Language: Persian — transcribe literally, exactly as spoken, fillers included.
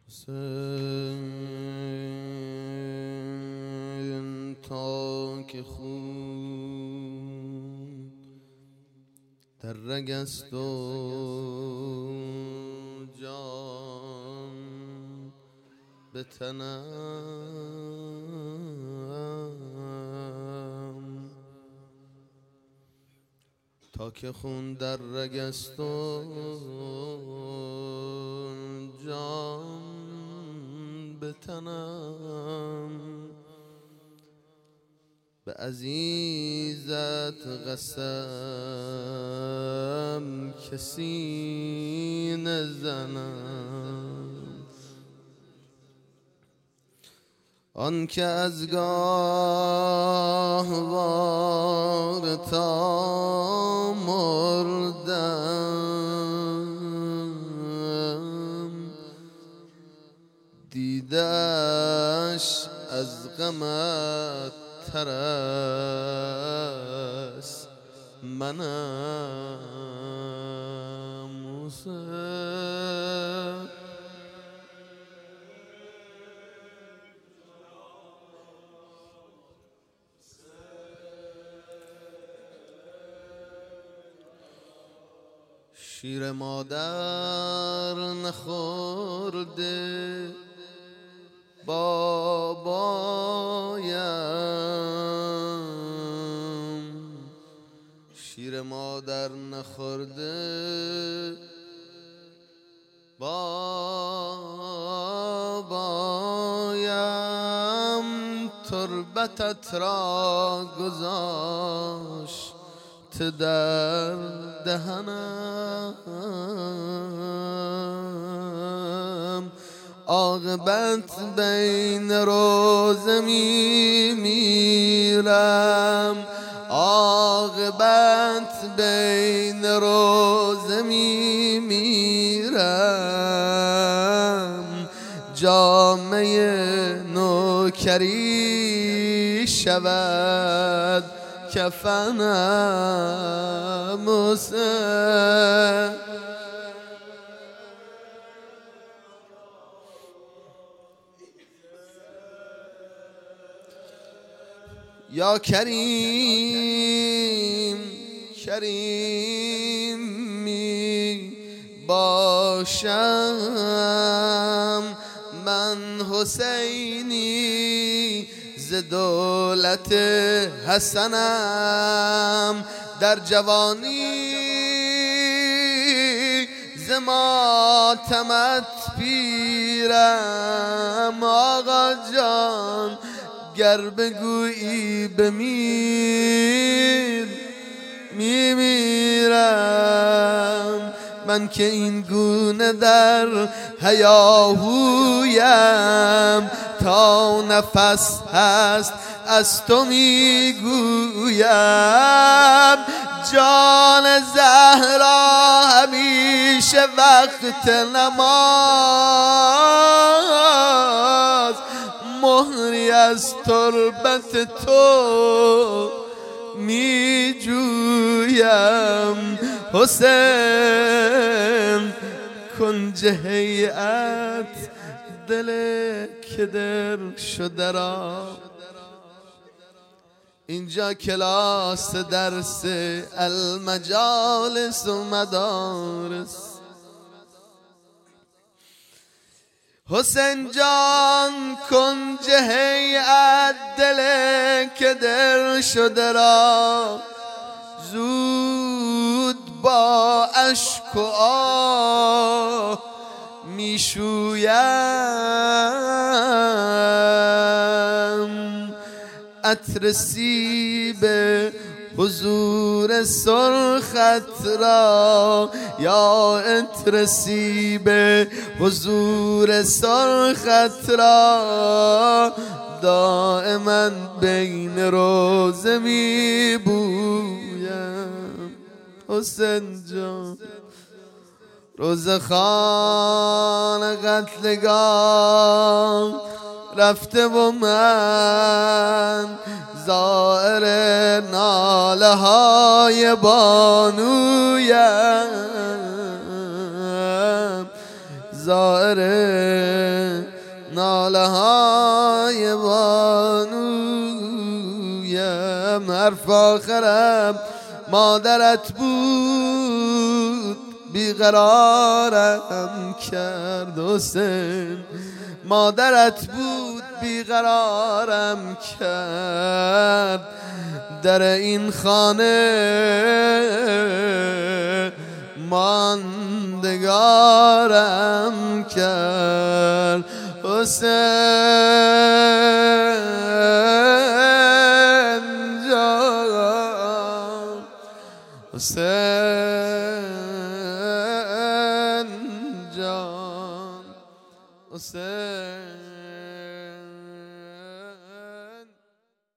حسین تا که خون در رگ است و جان به تنم، تا که خون در رگ است و جان به تنم، به عزیزت قسم که سینه زنم، آن که از گاهوار تا مردم، دیدش از غمت تر است منم. حسین شیر مادر نخورده بابایم، شیر مادر نخورده بابایم، تربتت را گذاشت در دهنم، عاقبت بین روزه می میرم، عاقبت بین روزه می میرم، جامه نوکری شود کفنم. حسین یا کریم کریم می باشم من حسینی، ز دولت حسنم، در جوانی ز ماتمت پیرم، آقا جان گر بگویی بمیر میمیرم، من که این گونه در هیاهویم، تا نفس هست از تو میگویم، جان زهرا همیشه وقت نماز، مهری از تربت تو می جویم. حسین کنج هیئت دل که در شده را، اینجا کلاس درس المجالس و مدارس، حسین جان کنج هیئت دل که در شده را، زود با اشک و آه می شویم، عطر سیب حضور سرخت را، یا عطر سیب حضور سرخت را، دائما بین روزه می بویم. حسین جان روزه خان قتلگاه رفته و من زائر ناله های بانویم، زائر ناله های بانویم. حرف آخرم مادرت بود بیقرارم کرد حسین، مادرت بود بیقرارم کرد، در این خانه ماندگارم کرد. حسین جان، حسین جان، حسین